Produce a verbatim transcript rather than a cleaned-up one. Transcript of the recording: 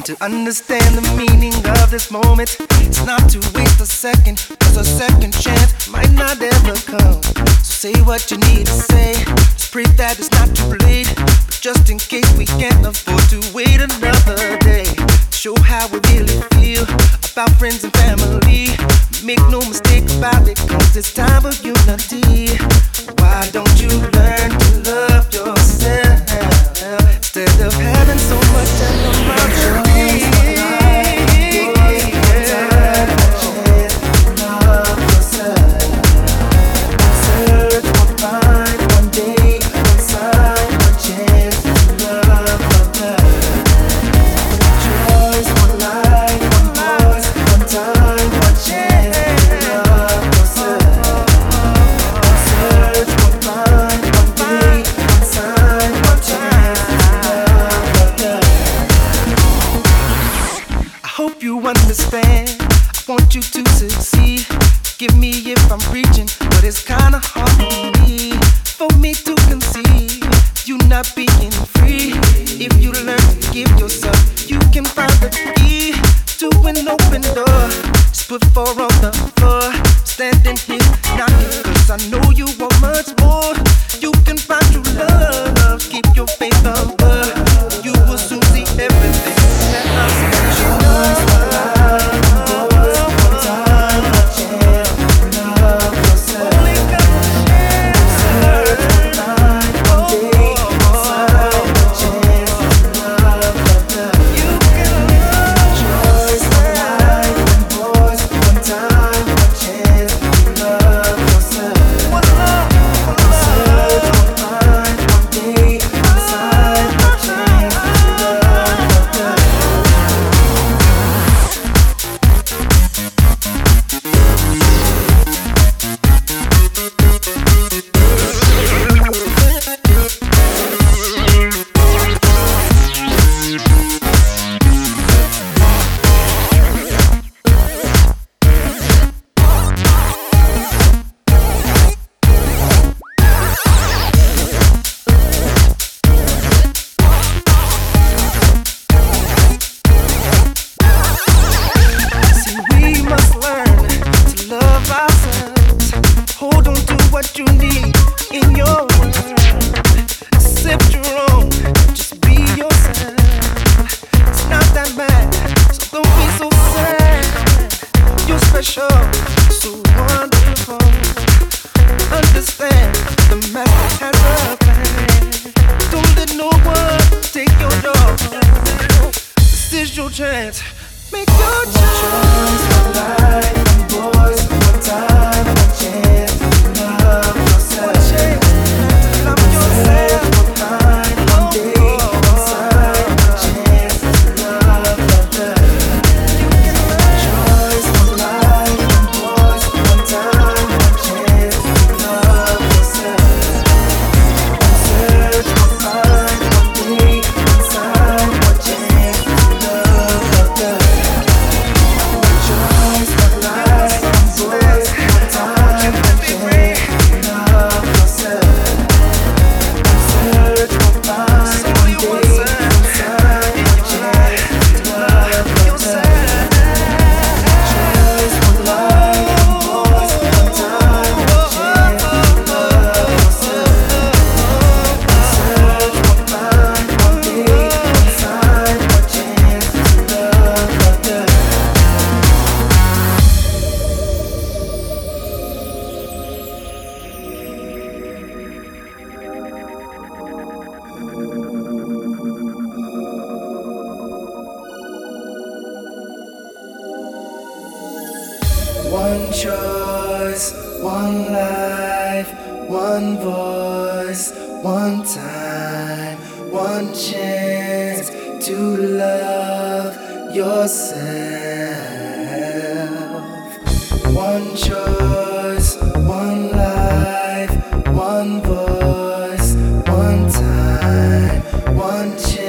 To understand the meaning of this moment, it's not to waste a second, cause a second chance might not ever come. So say what you need to say, just pray that it's not too late. But just in case we can't afford to wait another day, show how we really feel about friends and family. Make no mistake about it, cause it's time for unity. Why don't you learn to love yourself instead of having so much animosity? Understand, I want you to succeed. Forgive me if I'm preaching, but it's kinda hard for me, for me to conceive you not being free. If you learn to give yourself, you can find the key to an open door. Just put four on the floor, standing here knocking, cause I know you want much more. You can find true love, keep your faith humble. You will soon see everything that I'm supposed to know. One choice, one life, one voice, one time, one chance to love yourself. One choice, one life, one voice, one time, one chance.